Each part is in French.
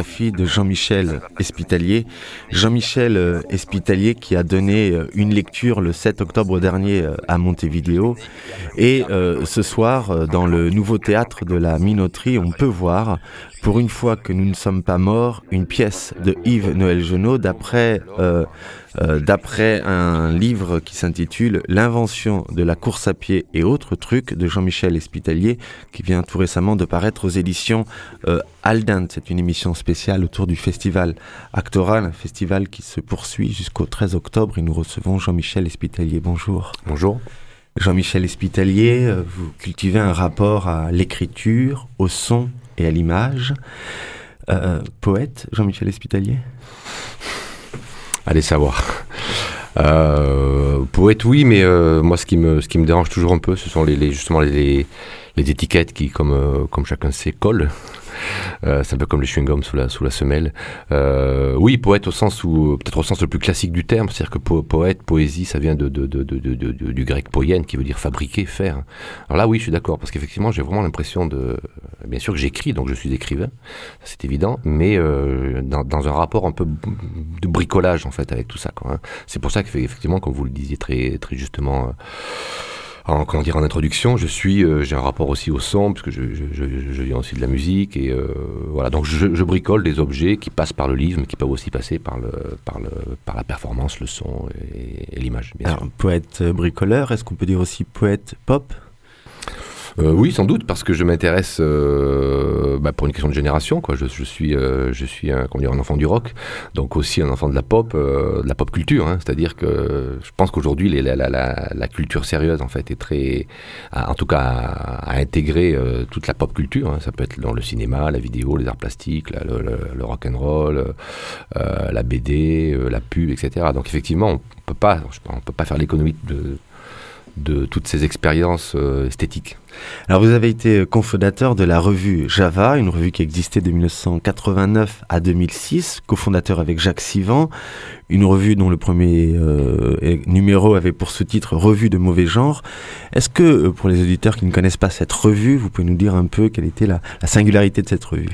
biographie de Jean-Michel Espitalier. Jean-Michel Espitalier qui a donné une lecture le 7 octobre dernier à Montevideo. Et ce soir, dans le nouveau théâtre de la Minoterie, on peut voir Pour une fois que nous ne sommes pas morts, une pièce de Yves Noël Genot d'après un livre qui s'intitule L'invention de la course à pied et autres trucs de Jean-Michel Espitalier qui vient tout récemment de paraître aux éditions Aldent. C'est une émission spéciale autour du festival Actoral, un festival qui se poursuit jusqu'au 13 octobre et nous recevons Jean-Michel Espitalier. Bonjour. Bonjour. Jean-Michel Espitalier, vous cultivez un rapport à l'écriture, au son et à l'image. Poète, Jean-Michel Espitalier ? Allez savoir. Poète, oui, mais moi, ce qui me dérange toujours un peu, ce sont les étiquettes qui, comme chacun sait, collent. C'est un peu comme les chewing-gums sous la semelle. Oui, poète peut-être au sens le plus classique du terme, c'est-à-dire que poète, poésie, ça vient du grec poien, qui veut dire fabriquer, faire. Alors là, oui, je suis d'accord, parce qu'effectivement, j'ai vraiment l'impression bien sûr que j'écris, donc je suis écrivain, c'est évident, mais dans un rapport un peu de bricolage, en fait, avec tout ça, quoi, hein. C'est pour ça qu'effectivement, comme vous le disiez très, très justement, en introduction, j'ai un rapport aussi au son, puisque je viens aussi de la musique, et voilà, donc je bricole des objets qui passent par le livre, mais qui peuvent aussi passer par la performance, le son et l'image, bien sûr. Alors, poète bricoleur, est-ce qu'on peut dire aussi poète pop ? Oui, sans doute, parce que je m'intéresse pour une question de génération, quoi. Je suis un enfant du rock, donc aussi un enfant de la pop culture, hein. C'est-à-dire que je pense qu'aujourd'hui la culture sérieuse en fait est très, en tout cas à intégrer toute la pop culture, hein. Ça peut être dans le cinéma, la vidéo, les arts plastiques, le rock and roll, la BD, la pub, etc. Donc effectivement, on peut pas faire l'économie de toutes ces expériences esthétiques. Alors vous avez été cofondateur de la revue Java, une revue qui existait de 1989 à 2006, cofondateur avec Jacques Sivan, une revue dont le premier numéro avait pour sous-titre Revue de mauvais genre. Est-ce que, pour les auditeurs qui ne connaissent pas cette revue, vous pouvez nous dire un peu quelle était la singularité de cette revue ?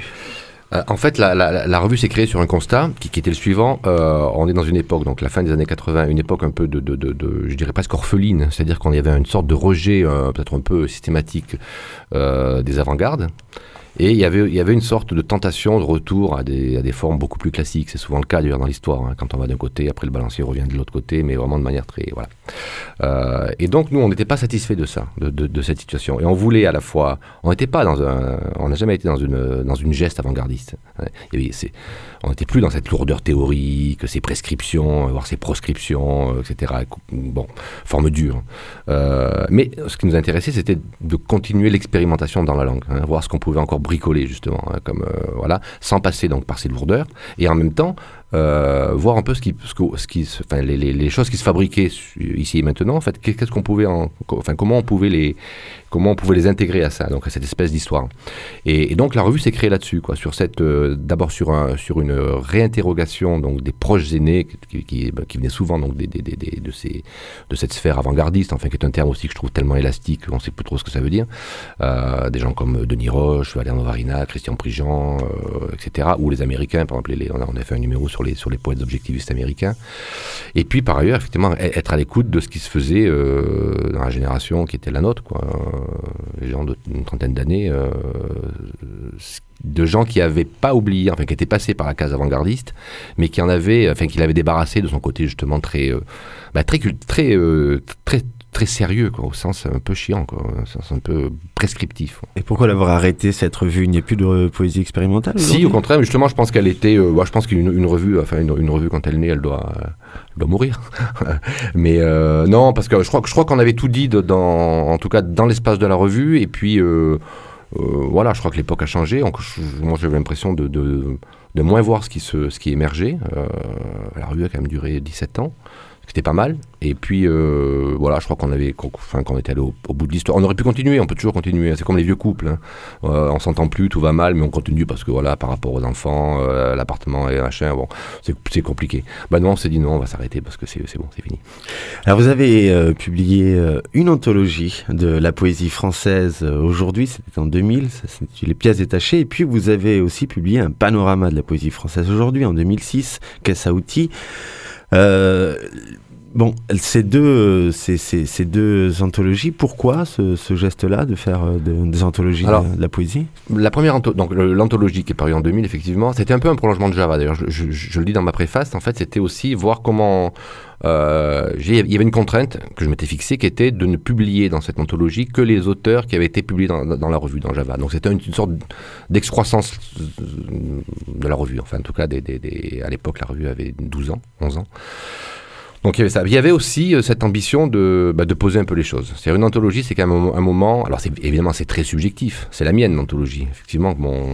En fait, la revue s'est créée sur un constat qui était le suivant. On est dans une époque, donc la fin des années 80, une époque un peu je dirais presque orpheline, c'est-à-dire qu'on y avait une sorte de rejet peut-être un peu systématique des avant-gardes. Et il y avait une sorte de tentation de retour à des formes beaucoup plus classiques. C'est souvent le cas d'ailleurs dans l'histoire. Hein. Quand on va d'un côté, après le balancier revient de l'autre côté, mais vraiment de manière très... Voilà. Et donc nous, on n'était pas satisfaits de ça, de cette situation. Et on voulait à la fois... On n'a jamais été dans une geste avant-gardiste. On n'était plus dans cette lourdeur théorique, ces prescriptions, voire ces proscriptions, etc. Bon, forme dure. Mais ce qui nous intéressait, c'était de continuer l'expérimentation dans la langue, hein, voir ce qu'on pouvait encore bricoler justement, hein, voilà, sans passer donc par ces lourdeurs, et en même temps voir un peu les choses qui se fabriquaient ici et maintenant. En fait, qu'est-ce qu'on pouvait comment on pouvait les intégrer à ça, donc à cette espèce d'histoire. Et donc la revue s'est créée là-dessus, quoi, sur d'abord sur une réinterrogation donc des proches aînés qui venaient souvent donc de cette sphère avant-gardiste, enfin qui est un terme aussi que je trouve tellement élastique qu'on ne sait plus trop ce que ça veut dire. Des gens comme Denis Roche, Valère Novarina, Christian Prigent, etc. Ou les Américains, par exemple, on a fait un numéro sur les poètes objectivistes américains. Et puis par ailleurs, effectivement, être à l'écoute de ce qui se faisait dans la génération qui était la nôtre, quoi. Les gens d'une trentaine d'années, de gens qui n'avaient pas oublié, enfin qui étaient passés par la case avant-gardiste, mais qui l'avaient débarrassé de son côté justement très sérieux, quoi, au sens un peu chiant, quoi, au sens un peu prescriptif. Et pourquoi l'avoir arrêté, cette revue? Il n'y a plus de poésie expérimentale? Si, au contraire, justement, je pense qu'elle était... je pense qu'une revue, une revue, quand elle naît, elle doit mourir. Mais non, parce que je crois qu'on avait tout dit, en tout cas dans l'espace de la revue, et puis voilà, je crois que l'époque a changé. Moi, j'avais l'impression de moins voir ce qui émergeait. La revue a quand même duré 17 ans. C'était pas mal. Et puis, voilà, je crois qu'on était allé au bout de l'histoire. On aurait pu continuer, on peut toujours continuer. C'est comme les vieux couples. Hein. On s'entend plus, tout va mal, mais on continue parce que, voilà, par rapport aux enfants, l'appartement et machin, bon, c'est compliqué. Non, on s'est dit non, on va s'arrêter parce que c'est bon, c'est fini. Alors, vous avez publié une anthologie de la poésie française aujourd'hui, c'était en 2000, ça s'intitule Les pièces détachées. Et puis, vous avez aussi publié un panorama de la poésie française aujourd'hui, en 2006, Caisse à outils. Bon, ces deux anthologies, pourquoi ce geste-là de faire des anthologies de la poésie? La première l'anthologie qui est parue en 2000, effectivement, c'était un peu un prolongement de Java. D'ailleurs, je le dis dans ma préface, en fait, c'était aussi voir comment... il y avait une contrainte que je m'étais fixée qui était de ne publier dans cette anthologie que les auteurs qui avaient été publiés dans la revue, dans Java. Donc c'était une sorte d'excroissance de la revue. Enfin, en tout cas, à l'époque, la revue avait 12 ans, 11 ans. Donc il y avait ça. Il y avait aussi cette ambition de poser un peu les choses. C'est-à-dire une anthologie, c'est quand même un moment... Alors évidemment, c'est très subjectif. C'est la mienne, l'anthologie. Effectivement,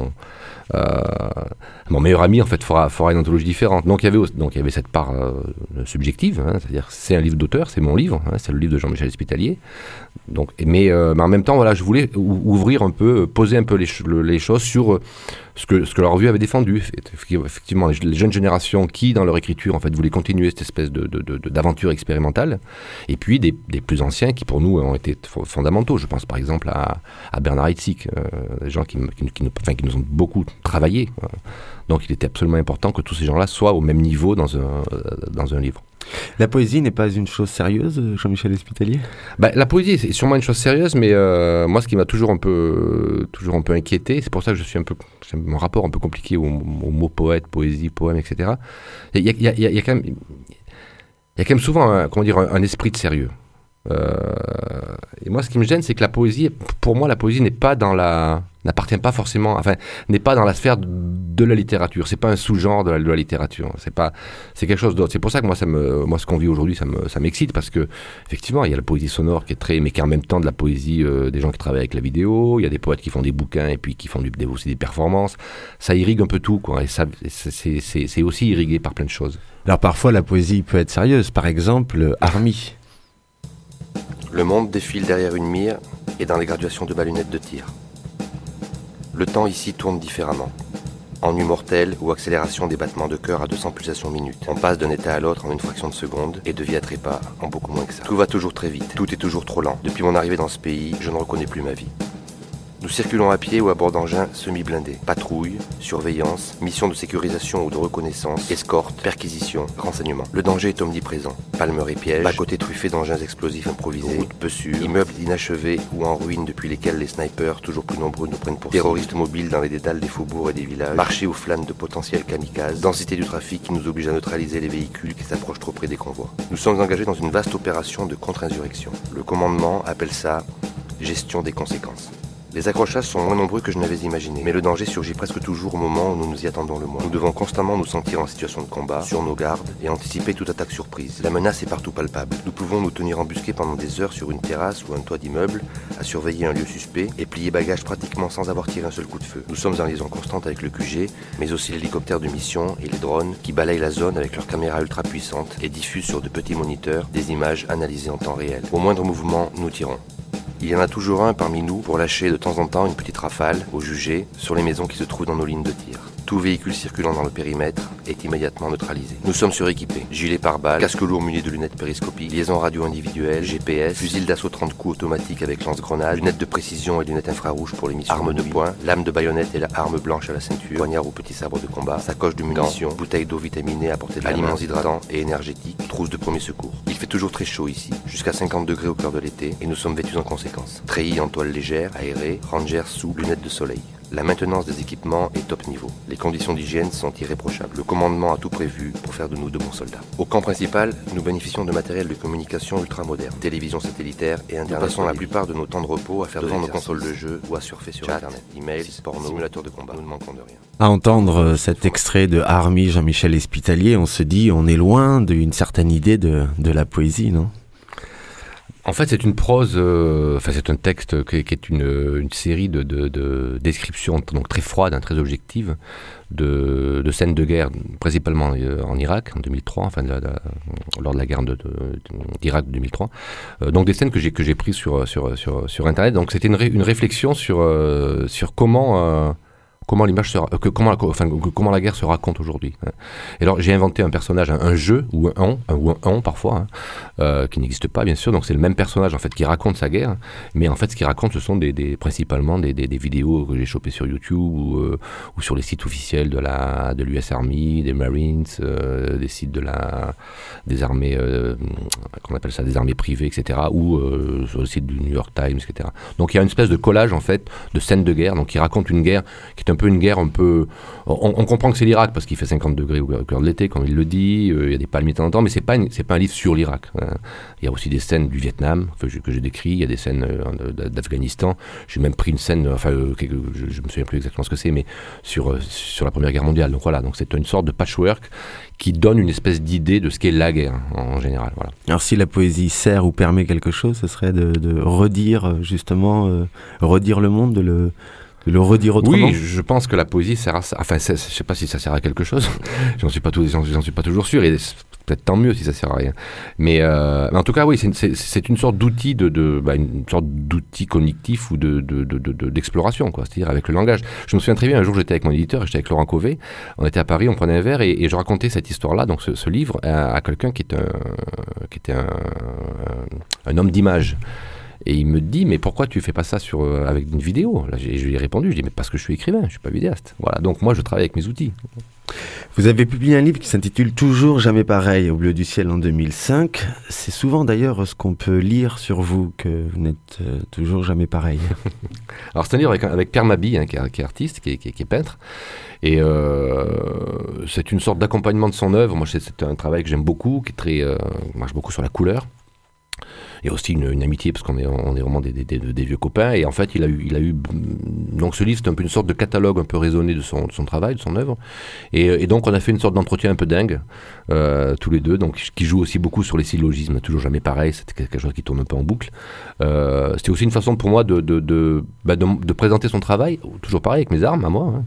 mon meilleur ami en fait fera une anthologie différente. Donc il y avait cette part subjective, hein, c'est-à-dire c'est un livre d'auteur, c'est mon livre, hein, c'est le livre de Jean-Michel Espitalier. Donc, mais en même temps, voilà, je voulais ouvrir un peu, poser un peu les choses sur ce que la revue avait défendu. Effectivement, les jeunes générations qui, dans leur écriture, en fait, voulaient continuer cette espèce d'aventure expérimentale, et puis des plus anciens qui, pour nous, ont été fondamentaux. Je pense par exemple à Bernard Heidsieck, des gens qui nous ont beaucoup travaillé. Donc, il était absolument important que tous ces gens-là soient au même niveau dans un livre. La poésie n'est pas une chose sérieuse, Jean-Michel Espitalier? La poésie, c'est sûrement une chose sérieuse, mais moi, ce qui m'a toujours un peu inquiété, c'est pour ça que j'ai mon rapport un peu compliqué au mot poète, poésie, poème, etc. Il y a quand même souvent un esprit de sérieux. Et moi, ce qui me gêne, c'est que la poésie, pour moi, la poésie n'appartient pas forcément, n'est pas dans la sphère de la littérature. C'est pas un sous-genre de la littérature. C'est quelque chose d'autre. C'est pour ça que moi, ce qu'on vit aujourd'hui, ça m'excite, parce que effectivement, il y a la poésie sonore qui est mais qui est en même temps de la poésie des gens qui travaillent avec la vidéo. Il y a des poètes qui font des bouquins et puis qui font aussi des performances. Ça irrigue un peu tout, quoi. Et ça, c'est aussi irrigué par plein de choses. Alors parfois, la poésie peut être sérieuse. Par exemple, Army. Le monde défile derrière une mire et dans les graduations de ma lunette de tir. Le temps ici tourne différemment. Ennui mortel ou accélération des battements de cœur à 200 pulsations minutes. On passe d'un état à l'autre en une fraction de seconde et de vie à trépas en beaucoup moins que ça. Tout va toujours très vite, tout est toujours trop lent. Depuis mon arrivée dans ce pays, je ne reconnais plus ma vie. Nous circulons à pied ou à bord d'engins semi-blindés. Patrouille, surveillance, mission de sécurisation ou de reconnaissance, escorte, perquisition, renseignement. Le danger est omniprésent. Palmeraies, pièges, bas-côtés truffés d'engins explosifs improvisés, routes peu sûres, immeubles inachevés ou en ruine depuis lesquels les snipers, toujours plus nombreux, nous prennent pour terroristes mobiles dans les dédales des faubourgs et des villages, marchés ou flânes de potentiels kamikazes, densité du trafic qui nous oblige à neutraliser les véhicules qui s'approchent trop près des convois. Nous sommes engagés dans une vaste opération de contre-insurrection. Le commandement appelle ça gestion des conséquences. Les accrochages sont moins nombreux que je n'avais imaginé, mais le danger surgit presque toujours au moment où nous nous y attendons le moins. Nous devons constamment nous sentir en situation de combat, sur nos gardes, et anticiper toute attaque surprise. La menace est partout palpable. Nous pouvons nous tenir embusqués pendant des heures sur une terrasse ou un toit d'immeuble, à surveiller un lieu suspect, et plier bagages pratiquement sans avoir tiré un seul coup de feu. Nous sommes en liaison constante avec le QG, mais aussi l'hélicoptère de mission et les drones qui balayent la zone avec leurs caméras ultra puissantes et diffusent sur de petits moniteurs des images analysées en temps réel. Au moindre mouvement, nous tirons. Il y en a toujours un parmi nous pour lâcher de temps en temps une petite rafale au jugé sur les maisons qui se trouvent dans nos lignes de tir. Tout véhicule circulant dans le périmètre est immédiatement neutralisé. Nous sommes suréquipés. Gilets pare-balles, casque lourd muni de lunettes périscopiques, liaison radio individuelle, GPS, fusil d'assaut 30 coups automatique avec lance-grenade, lunettes de précision et lunettes infrarouges pour les missions, armes de poing, lame de baïonnette et la arme blanche à la ceinture, poignard ou petit sabre de combat, sacoche de munitions, bouteille d'eau vitaminée à portée de aliments hydratants et énergétiques, trousse de premier secours. Il fait toujours très chaud ici, jusqu'à 50 degrés au cœur de l'été, et nous sommes vêtus en conséquence. Treillis en toile légère, aérée, rangers sous, lunettes de soleil. La maintenance des équipements est top niveau. Les conditions d'hygiène sont irréprochables. Le commandement a tout prévu pour faire de nous de bons soldats. Au camp principal, nous bénéficions de matériel de communication ultra moderne, télévision satellitaire et internet. Nous passons la plupart de nos temps de repos à faire devant nos consoles de jeu ou à surfer sur internet. Email, porno, simulateur de combat. Nous ne manquons de rien. À entendre cet extrait de Army Jean-Michel Espitalier, on se dit on est loin d'une certaine idée de la poésie, non ? En fait, c'est une prose, c'est un texte qui est une série de descriptions donc très froides, très objectives, de scènes de guerre, principalement en Irak, en 2003, lors de la guerre d'Irak de 2003. Donc des scènes que j'ai prises sur Internet. Donc c'était une réflexion sur comment l'image comment la guerre se raconte aujourd'hui. Et alors j'ai inventé un personnage, un jeu ou un on parfois, qui n'existe pas bien sûr. Donc c'est le même personnage en fait qui raconte sa guerre, mais en fait ce qu'il raconte ce sont principalement des vidéos que j'ai chopées sur YouTube ou sur les sites officiels de l'US Army, des Marines, des sites des armées, qu'on appelle ça, des armées privées, etc. ou sur le site du New York Times, etc. Donc il y a une espèce de collage en fait de scènes de guerre, donc qui raconte une guerre qui est un peu une guerre on comprend que c'est l'Irak parce qu'il fait 50 degrés au cœur de l'été, comme il le dit, il y a des palmiers de temps en temps, mais c'est pas un livre sur l'Irak. Il y a aussi des scènes du Vietnam que j'ai décrit, il y a des scènes d'Afghanistan. J'ai même pris une scène, je me souviens plus exactement ce que c'est, mais sur la Première Guerre mondiale. Donc voilà, donc c'est une sorte de patchwork qui donne une espèce d'idée de ce qu'est la guerre en général. Voilà. Alors si la poésie sert ou permet quelque chose, ce serait de redire justement, redire le monde, de le redire autrement. Oui, je pense que la poésie sert à ça. Enfin, je sais pas si ça sert à quelque chose. j'en suis pas toujours sûr. Et c'est peut-être tant mieux si ça sert à rien. Mais en tout cas, oui, c'est une sorte d'outil une sorte d'outil cognitif ou d'exploration, quoi. C'est-à-dire avec le langage. Je me souviens très bien. Un jour, j'étais avec mon éditeur, j'étais avec Laurent Cauvet. On était à Paris, on prenait un verre et je racontais cette histoire-là, donc ce livre, à quelqu'un qui était un homme d'image. Et il me dit, mais pourquoi tu fais pas ça avec une vidéo ? Là, je lui ai répondu, je dis, mais parce que je suis écrivain, je suis pas vidéaste. Voilà, donc moi je travaille avec mes outils. Vous avez publié un livre qui s'intitule « Toujours jamais pareil » au Bleu du Ciel en 2005. C'est souvent d'ailleurs ce qu'on peut lire sur vous, que vous n'êtes toujours jamais pareil. Alors c'est un livre avec Pierre Mabille, qui est artiste, qui est peintre. Et c'est une sorte d'accompagnement de son œuvre. Moi c'est un travail que j'aime beaucoup, qui est marche beaucoup sur la couleur. Il y a aussi une amitié parce qu'on est vraiment des vieux copains, et en fait il a eu donc ce livre, c'est un peu une sorte de catalogue un peu raisonné de son travail, de son œuvre, et donc on a fait une sorte d'entretien un peu dingue tous les deux, donc qui joue aussi beaucoup sur les syllogismes, toujours jamais pareil, c'était quelque chose qui tourne un peu en boucle. C'était aussi une façon pour moi de présenter son travail, toujours pareil avec mes armes à moi,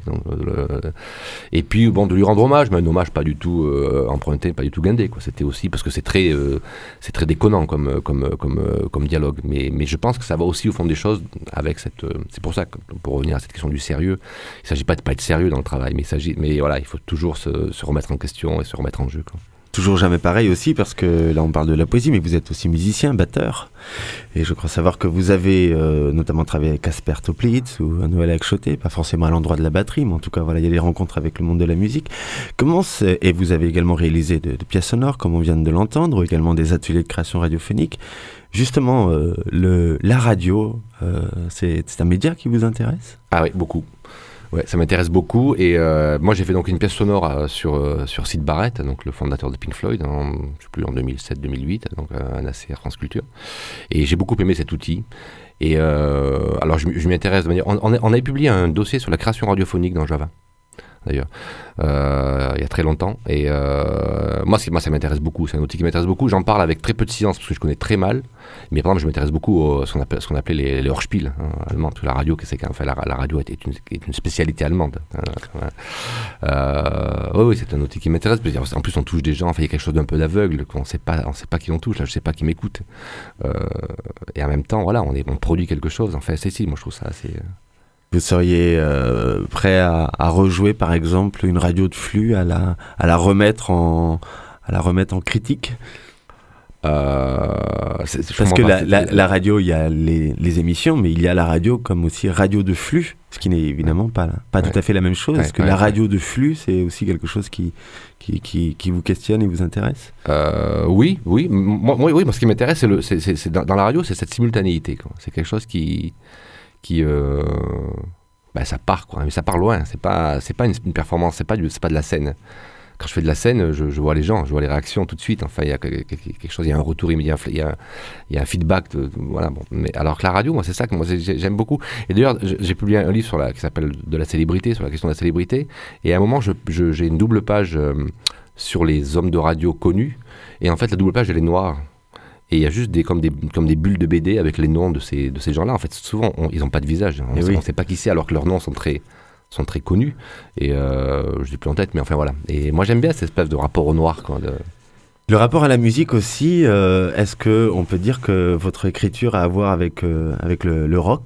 et puis de lui rendre hommage, mais un hommage pas du tout emprunté, pas du tout guindé, quoi. C'était aussi parce que c'est très déconnant comme dialogue, mais je pense que ça va aussi au fond des choses avec c'est pour ça que, pour revenir à cette question du sérieux, il ne s'agit pas de pas être sérieux dans le travail, mais voilà, il faut toujours se remettre en question et se remettre en jeu, quoi. toujours jamais pareil aussi, parce que là on parle de la poésie, mais vous êtes aussi musicien, batteur. Et je crois savoir que vous avez notamment travaillé avec Casper Toplitz ou Noël Akchoté, pas forcément à l'endroit de la batterie, mais en tout cas voilà, il y a des rencontres avec le monde de la musique. Et vous avez également réalisé de pièces sonores, comme on vient de l'entendre, ou également des ateliers de création radiophonique. Justement, la radio, c'est un média qui vous intéresse ? Ah oui, beaucoup. Ouais, ça m'intéresse beaucoup. Et moi, j'ai fait donc une pièce sonore sur Syd Barrett, donc le fondateur de Pink Floyd, je sais plus, en 2007-2008, donc un AC à France Culture. Et j'ai beaucoup aimé cet outil. Et alors, je m'y intéresse de manière... On avait publié un dossier sur la création radiophonique dans Java, d'ailleurs, il y a très longtemps. Et moi, ça m'intéresse beaucoup. C'est un outil qui m'intéresse beaucoup. J'en parle avec très peu de silence parce que je connais très mal. Mais par exemple, je m'intéresse beaucoup à ce qu'on appelait les Hörspiel, allemands. La radio, la radio est une spécialité allemande. Oui, c'est un outil qui m'intéresse. En plus, on touche des gens. Enfin, il y a quelque chose d'un peu d'aveugle. On ne sait pas qui on touche. Là, je ne sais pas qui m'écoute. Et en même temps, voilà, on produit quelque chose. Enfin, moi, je trouve ça assez... Vous seriez prêt à rejouer, par exemple, une radio de flux, à la remettre en critique ? Parce que la radio, il y a les émissions, mais il y a la radio comme aussi radio de flux, ce qui n'est évidemment pas tout à fait la même chose. Est-ce que la radio de flux, c'est aussi quelque chose qui vous questionne et vous intéresse ? Oui. Moi, ce qui m'intéresse, c'est dans la radio, c'est cette simultanéité, quoi. C'est quelque chose qui ça part, quoi, mais ça part loin. C'est pas une performance, c'est pas de la scène. Quand je fais de la scène, je vois les gens, je vois les réactions tout de suite. Enfin, il y a quelque chose, il y a un retour immédiat, il y a un feedback. Voilà. Bon. Mais alors que la radio, moi, c'est ça que moi j'aime beaucoup. Et d'ailleurs, j'ai publié un livre qui s'appelle De la célébrité, sur la question de la célébrité. Et à un moment, j'ai une double page sur les hommes de radio connus. Et en fait, la double page, elle est noire. Et il y a juste comme des bulles de BD avec les noms de ces gens-là. En fait, souvent, ils n'ont pas de visage. On ne sait pas qui c'est, alors que leurs noms sont très connus. Et je n'ai plus en tête, mais enfin voilà. Et moi, j'aime bien cette espèce de rapport au noir, quoi. Le rapport à la musique aussi, est-ce qu'on peut dire que votre écriture a à voir avec le rock ?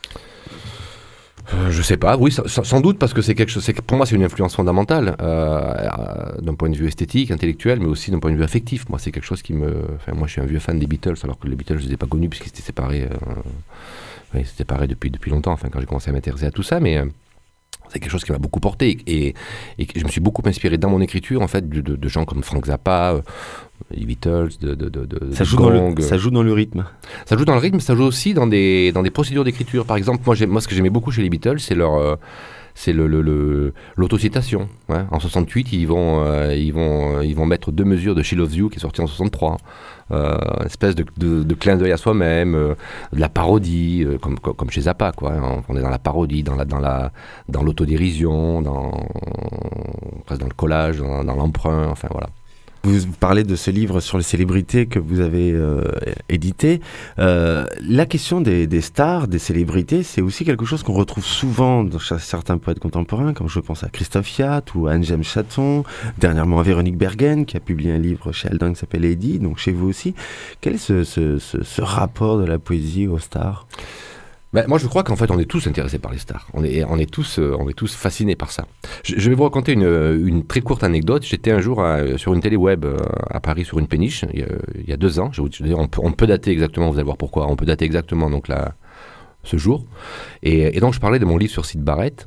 Je sais pas, oui, sans doute, parce que c'est quelque chose. Pour moi, c'est une influence fondamentale d'un point de vue esthétique, intellectuel, mais aussi d'un point de vue affectif. Moi, c'est quelque chose qui me. Enfin, moi, je suis un vieux fan des Beatles, alors que les Beatles, je les ai pas connus puisqu'ils s'étaient séparés. Ils s'étaient séparés depuis longtemps. Enfin, quand j'ai commencé à m'intéresser à tout ça, mais c'est quelque chose qui m'a beaucoup porté et je me suis beaucoup inspiré dans mon écriture, en fait, de gens comme Frank Zappa. Les Beatles, ça joue dans le rythme. Ça joue dans le rythme, ça joue aussi dans des procédures d'écriture. Par exemple, moi ce que j'aimais beaucoup chez les Beatles, c'est l'autocitation. Ouais. En 68, ils vont mettre 2 mesures de She Loves You qui est sorti en 63. Une espèce de clin d'œil à soi-même, de la parodie, comme chez Zappa, quoi. On est dans la parodie, dans l'autodérision, presque dans le collage, dans l'emprunt, enfin voilà. Vous parlez de ce livre sur les célébrités que vous avez édité. La question des stars, des célébrités, c'est aussi quelque chose qu'on retrouve souvent dans certains poètes contemporains, comme je pense à Christophe Fiat ou à Anne-Jaime Chaton, dernièrement à Véronique Bergen, qui a publié un livre chez Aldin qui s'appelle Lady, donc chez vous aussi. Quel est ce rapport de la poésie aux stars ? Moi, je crois qu'en fait, on est tous intéressés par les stars. On est tous fascinés par ça. Je vais vous raconter une très courte anecdote. J'étais un jour sur une télé web à Paris, sur une péniche, il y a 2 ans. On peut dater exactement, vous allez voir pourquoi. On peut dater exactement donc ce jour. Et donc, je parlais de mon livre sur Syd Barrett.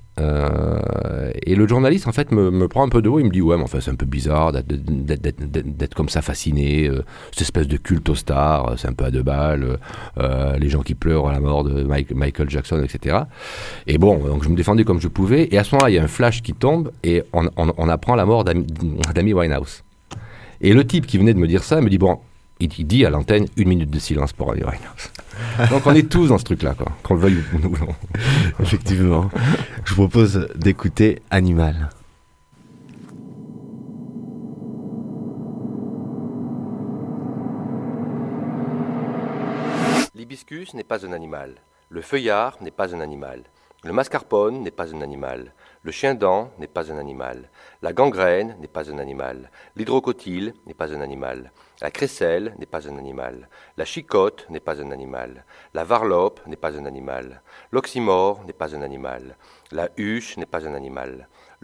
Et le journaliste, en fait, me prend un peu de haut. Il me dit, ouais, mais enfin, c'est un peu bizarre d'être comme ça fasciné. Cette espèce de culte aux stars, c'est un peu à 2 balles. Les gens qui pleurent à la mort de Michael Jackson, etc. Et bon, donc je me défendais comme je pouvais. Et à ce moment-là, il y a un flash qui tombe et on apprend la mort d'Amy Winehouse. Et le type qui venait de me dire ça me dit, bon, il dit à l'antenne 1 minute de silence pour Amy Winehouse. Donc on est tous dans ce truc-là, quoi, qu'on le veuille ou non. Effectivement. Je vous propose d'écouter Animal. L'hibiscus n'est pas un animal. Le feuillard n'est pas un animal. Le mascarpone n'est pas un animal. Le chien-dent n'est pas un animal. La gangrène n'est pas un animal. L'hydrocotyle n'est pas un animal. La crécelle n'est pas un animal. La chicotte n'est pas un animal. La varlope n'est pas un animal. L'oxymore n'est pas un animal. La huche n'est pas un animal.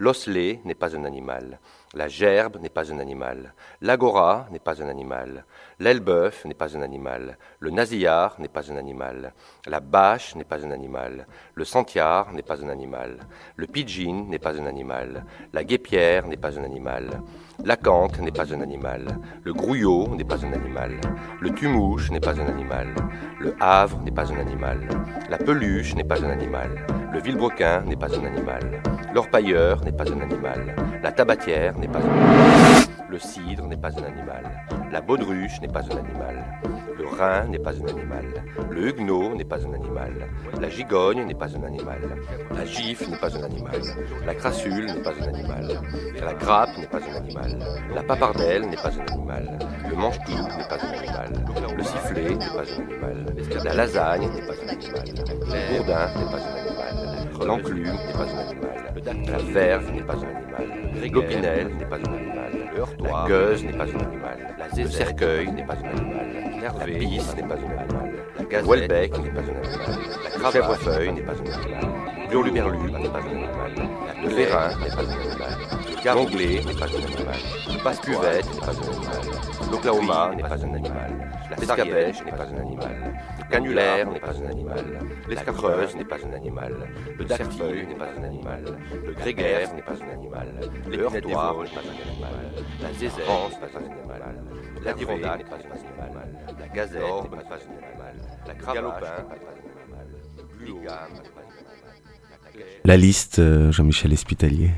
L'osselet n'est pas un animal. La gerbe n'est pas un animal. L'agora n'est pas un animal. L'elbeuf n'est pas un animal. Le nasillard n'est pas un animal. La bâche n'est pas un animal. Le sentiard n'est pas un animal. Le pidgin n'est pas un animal. La guépière n'est pas un animal. La canque n'est pas un animal. Le grouillot n'est pas un animal. Le tumouche n'est pas un animal. Le havre n'est pas un animal. La peluche n'est pas un animal. Le vilebrequin n'est pas un animal. L'orpailleur n'est pas un animal. La tabatière n'est pas un animal. Le cidre n'est pas un animal. La baudruche n'est pas un animal. Le rhin n'est pas un animal. Le huguenot n'est pas un animal. La gigogne n'est pas un animal. La gifle n'est pas un animal. La crassule n'est pas un animal. La grappe n'est pas un animal. La papardelle n'est pas un animal. Le manche-clou n'est pas un animal. Le sifflet n'est pas un animal. La lasagne n'est pas un animal. Le bourdin n'est pas un animal. L'enclume n'est pas un animal. La verve n'est pas un animal. L'opinel n'est pas un animal. La gueuse n'est pas un animal. Le cercueil n'est pas un animal. La pisse n'est pas un animal. Le Welbeck n'est pas un animal. La chèvrefeuille n'est pas un animal. L'hurluberlu n'est pas un animal. Le vérin n'est pas un animal. L'anglais n'est pas un animal. Le passe-cuvette n'est pas un animal. L'Oklahoma n'est pas un animal. L'escabèche n'est pas un animal. Le canulaire n'est pas un animal. L'escafreuse n'est pas un animal. Le dactyle n'est pas un animal. Le grégaire n'est pas un animal. Le heurtoir n'est pas un animal. La zézère n'est pas un animal. La dirondaque n'est pas un animal. La gazette n'est pas un animal. La cravache n'est pas un animal. Le ligame n'est pas un animal. La liste, Jean-Michel Espitalier.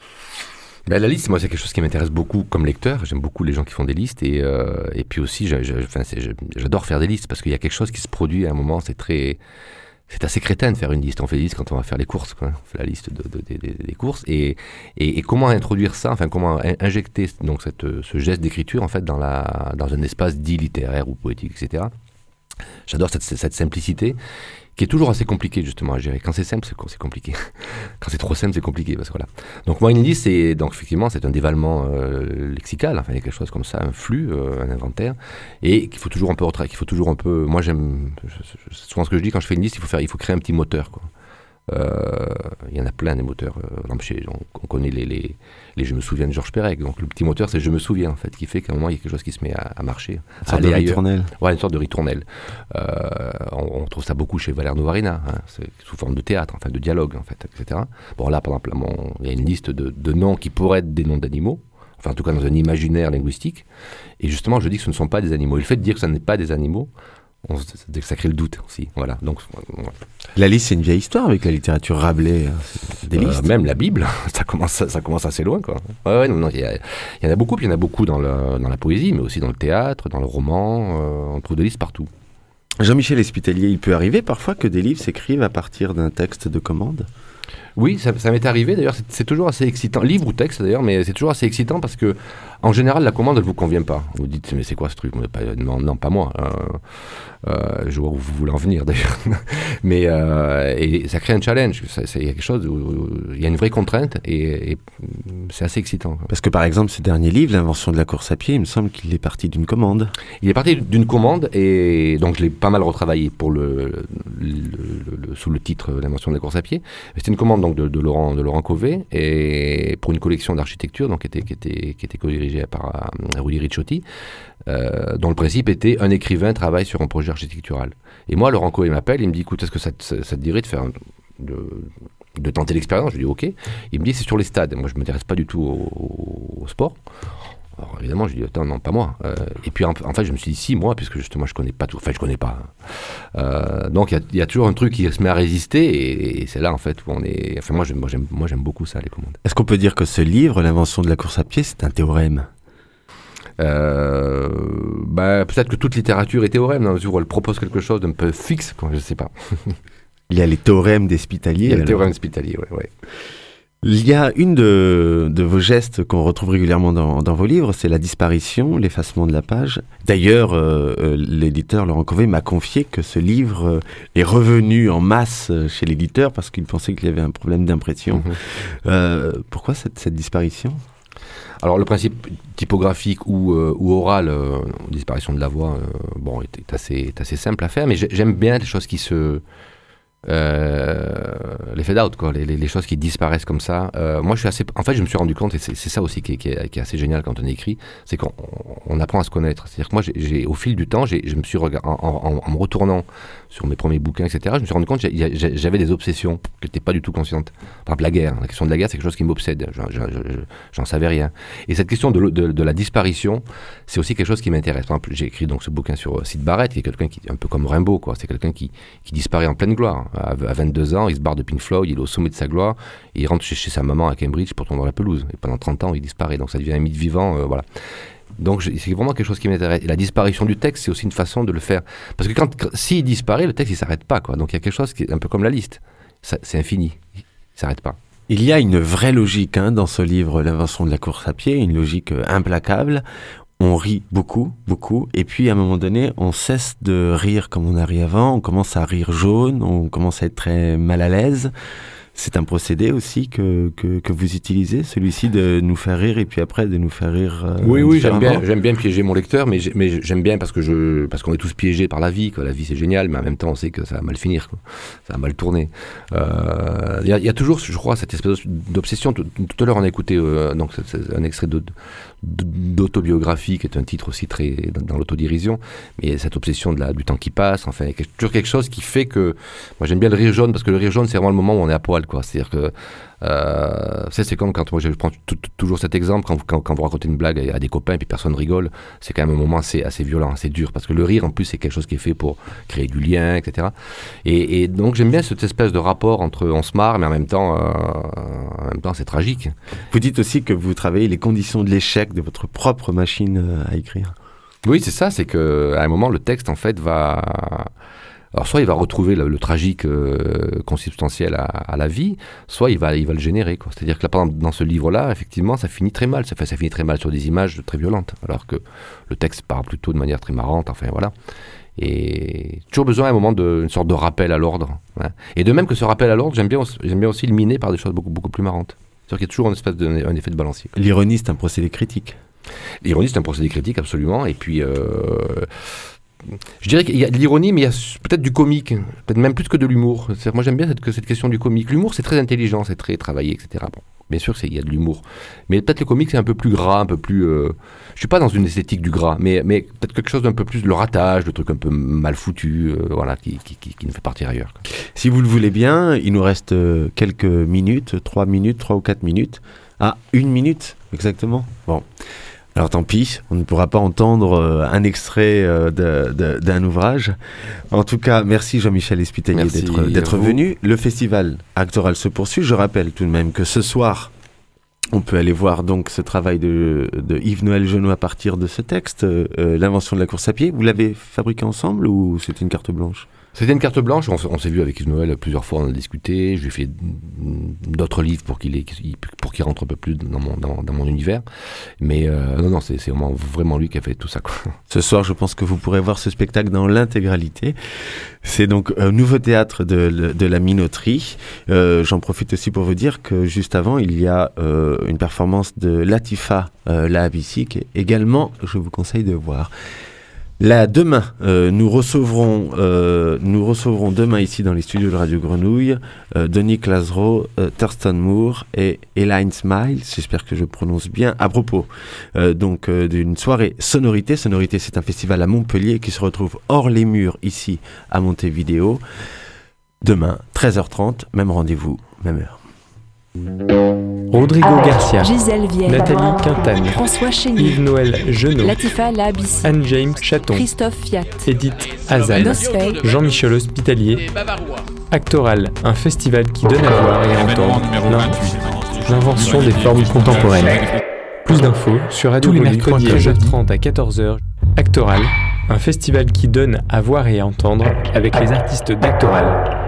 Ben, la liste, moi, c'est quelque chose qui m'intéresse beaucoup comme lecteur. J'aime beaucoup les gens qui font des listes et puis aussi, j'adore faire des listes parce qu'il y a quelque chose qui se produit à un moment. C'est assez crétin de faire une liste. On fait des listes quand on va faire les courses, quoi. On fait la liste des courses et comment introduire ça, enfin comment injecter donc ce geste d'écriture en fait dans un espace dit littéraire ou poétique, etc. J'adore cette simplicité qui est toujours assez compliquée justement à gérer. Quand c'est simple, c'est compliqué. Quand c'est trop simple, c'est compliqué. Parce que voilà. Donc moi, une liste, effectivement, c'est un dévalement lexical, enfin, il y a quelque chose comme ça, un flux, un inventaire, et qu'il faut toujours un peu. Moi, souvent ce que je dis quand je fais une liste, il faut créer un petit moteur, quoi. Il y en a plein des moteurs. On connaît les Je me souviens de Georges Perec. Donc le petit moteur, c'est Je me souviens en fait, qui fait qu'à un moment il y a quelque chose qui se met à marcher. Une sorte de ritournelle. Ouais, une sorte de ritournelle. On trouve ça beaucoup chez Valère Novarina, hein, c'est sous forme de théâtre, enfin de dialogue en fait, etc. Bon là, par exemple, il y a une liste de noms qui pourraient être des noms d'animaux. Enfin en tout cas dans un imaginaire linguistique. Et justement, je dis que ce ne sont pas des animaux. Et le fait de dire que ce n'est pas des animaux, ça crée le doute aussi. Voilà. Donc, voilà. La liste, c'est une vieille histoire avec la littérature Rabelais. Des listes. Même la Bible, ça commence assez loin, quoi. Ouais, non, il y en a beaucoup, puis il y en a beaucoup dans la poésie, mais aussi dans le théâtre, dans le roman. On trouve des listes partout. Jean-Michel Espitalier, il peut arriver parfois que des livres s'écrivent à partir d'un texte de commande ? Oui, ça m'est arrivé. D'ailleurs, c'est toujours assez excitant. Livre ou texte, d'ailleurs, mais c'est toujours assez excitant parce que, en général, la commande, elle ne vous convient pas. Vous dites, mais c'est quoi ce truc ? Non, pas moi. Je vois où vous voulez en venir, d'ailleurs. Mais et ça crée un challenge. Il y a quelque chose où il y a une vraie contrainte et c'est assez excitant. Parce que, par exemple, ce dernier livre, L'invention de la course à pied, il me semble qu'il est parti d'une commande. Il est parti d'une commande et donc je l'ai pas mal retravaillé pour sous le titre L'invention de la course à pied. C'était une commande donc de Laurent Cauvet et pour une collection d'architecture donc qui était co-dirigée par Rudy Ricciotti, dont le principe était un écrivain travaille sur un projet architectural. Et moi, Laurent Cauvet m'appelle, il me dit écoute, est-ce que ça te dirait de faire de tenter l'expérience ? Je lui dis ok. Il me dit c'est sur les stades. Moi, je m'intéresse pas du tout au sport. Alors évidemment, je lui dis attends, non, pas moi. Et puis en fait, je me suis dit si, moi, puisque justement, je connais pas tout. Enfin, je connais pas. Donc il y a toujours un truc qui se met à résister, et c'est là en fait où on est. Enfin, moi, j'aime beaucoup ça, les commandes. Est-ce qu'on peut dire que ce livre, L'invention de la course à pied, c'est un théorème ? Peut-être que toute littérature est théorème, dans la mesure où elle propose quelque chose d'un peu fixe, quoi, je sais pas. Il y a les théorèmes d'Espitalier. Il y a les théorèmes d'Espitalier, ouais. Il y a une de vos gestes qu'on retrouve régulièrement dans vos livres, c'est la disparition, l'effacement de la page. D'ailleurs, l'éditeur Laurent Cauvet m'a confié que ce livre est revenu en masse chez l'éditeur parce qu'il pensait qu'il y avait un problème d'impression. Pourquoi cette disparition ? Alors le principe typographique ou oral, disparition de la voix, est assez simple à faire, mais j'aime bien les choses qui se les fade out, quoi, les choses qui disparaissent comme ça. Moi, je me suis rendu compte, et c'est ça aussi qui est assez génial quand on écrit, c'est qu'on apprend à se connaître. C'est-à-dire que moi, au fil du temps, je me suis en me retournant sur mes premiers bouquins, etc., je me suis rendu compte que j'avais des obsessions qui n'étaient pas du tout conscientes. Par exemple, la question de la guerre, c'est quelque chose qui m'obsède. J'en savais rien. Et cette question de la disparition, c'est aussi quelque chose qui m'intéresse. Par exemple, j'ai écrit donc ce bouquin sur Syd Barrett, qui est quelqu'un qui est un peu comme Rimbaud, quoi. C'est quelqu'un qui disparaît en pleine gloire. À 22 ans, il se barre de Pink Floyd, il est au sommet de sa gloire, et il rentre chez sa maman à Cambridge pour tomber dans la pelouse. Et pendant 30 ans, il disparaît. Donc ça devient un mythe vivant, voilà. Donc c'est vraiment quelque chose qui m'intéresse. Et la disparition du texte, c'est aussi une façon de le faire. Parce que s'il disparaît, le texte, il ne s'arrête pas, quoi. Donc il y a quelque chose qui est un peu comme la liste. C'est infini. Il ne s'arrête pas. Il y a une vraie logique dans ce livre, L'invention de la course à pied, une logique implacable. On rit beaucoup, beaucoup, et puis à un moment donné, on cesse de rire comme on a ri avant, on commence à rire jaune, on commence à être très mal à l'aise. C'est un procédé aussi que vous utilisez, celui-ci de nous faire rire et puis après de nous faire rire. Oui, j'aime bien piéger mon lecteur, mais j'aime bien parce qu'on est tous piégés par la vie, quoi. La vie c'est génial, mais en même temps on sait que ça va mal finir, quoi. Ça va mal tourner. Il y a toujours, je crois, cette espèce d'obsession. Tout à l'heure on a écouté donc c'est un extrait d'autobiographie qui est un titre aussi très dans l'autodérision, mais cette obsession du temps qui passe, enfin, il y a toujours quelque chose qui fait que moi j'aime bien le rire jaune, parce que le rire jaune c'est vraiment le moment où on est à poil, quoi. C'est-à-dire que c'est comme quand moi je prends toujours cet exemple quand vous racontez une blague à des copains et puis personne rigole, c'est quand même un moment assez violent, assez dur, parce que le rire en plus c'est quelque chose qui est fait pour créer du lien, etc. Et donc j'aime bien cette espèce de rapport entre on se marre mais en même temps c'est tragique. Vous dites aussi que vous travaillez les conditions de l'échec de votre propre machine à écrire. Oui, c'est ça, c'est qu'à un moment le texte en fait va... Alors soit il va retrouver le tragique consubstantiel à la vie, soit il va le générer, quoi. C'est-à-dire que là, par exemple, dans ce livre-là, effectivement, ça finit très mal. Ça finit très mal sur des images très violentes, alors que le texte part plutôt de manière très marrante, enfin voilà. Et toujours besoin à un moment d'une sorte de rappel à l'ordre. Hein. Et de même que ce rappel à l'ordre, j'aime bien aussi le miner par des choses beaucoup plus marrantes. C'est-à-dire qu'il y a toujours un effet de balancier. L'ironie, c'est un procédé critique. L'ironie, c'est un procédé critique, absolument. Et puis... je dirais qu'il y a de l'ironie, mais il y a peut-être du comique, peut-être même plus que de l'humour. C'est-à-dire, moi, j'aime bien cette question du comique. L'humour, c'est très intelligent, c'est très travaillé, etc. Bon, bien sûr, il y a de l'humour. Mais peut-être le comique, c'est un peu plus gras, un peu plus... Je ne suis pas dans une esthétique du gras, mais peut-être quelque chose d'un peu plus de le ratage, de trucs un peu mal foutus, voilà, qui nous fait partir ailleurs. Si vous le voulez bien, il nous reste quelques minutes, 3 ou 4 minutes. Ah, 1 minute, exactement. Bon. Alors tant pis, on ne pourra pas entendre un extrait d'un ouvrage. En tout cas, merci Jean-Michel Espitalier d'être venu. Le festival Actoral se poursuit. Je rappelle tout de même que ce soir, on peut aller voir donc ce travail de Yves-Noël Genot à partir de ce texte, L'invention de la course à pied. Vous l'avez fabriqué ensemble ou c'était une carte blanche ? C'était une carte blanche, on s'est vu avec Yves Noël plusieurs fois, on a discuté, je lui ai fait d'autres livres pour qu'il rentre un peu plus dans mon univers, mais non, c'est vraiment lui qui a fait tout ça, quoi. Ce soir, je pense que vous pourrez voir ce spectacle dans l'intégralité. C'est donc un nouveau théâtre de la Minoterie. J'en profite aussi pour vous dire que juste avant, il y a une performance de Latifa Lahabissi, qui également, je vous conseille de voir. Là, demain, nous recevrons demain ici dans les studios de Radio Grenouille Denis Clasreau, Thurston Moore et Elaine Smile, j'espère que je prononce bien, à propos d'une soirée Sonorité. Sonorité, c'est un festival à Montpellier qui se retrouve hors les murs ici à Montevideo. Demain, 13h30, même rendez-vous, même heure. Rodrigo Garcia, Gisèle Vienne, Nathalie Quintane, François Chénier, Yves-Noël Genot, Latifa Lahabissi, Anne-James Chaton, Christophe Fiat, Edith Hazan, Jean-Michel Hospitalier. Actoral, un festival qui donne à voir et à entendre l'invention des formes contemporaines. Plus d'infos sur Radio Grenouille, tous les mercredis à 13h30 à 14h. Actoral, un festival qui donne à voir et à entendre avec les artistes d'Actoral.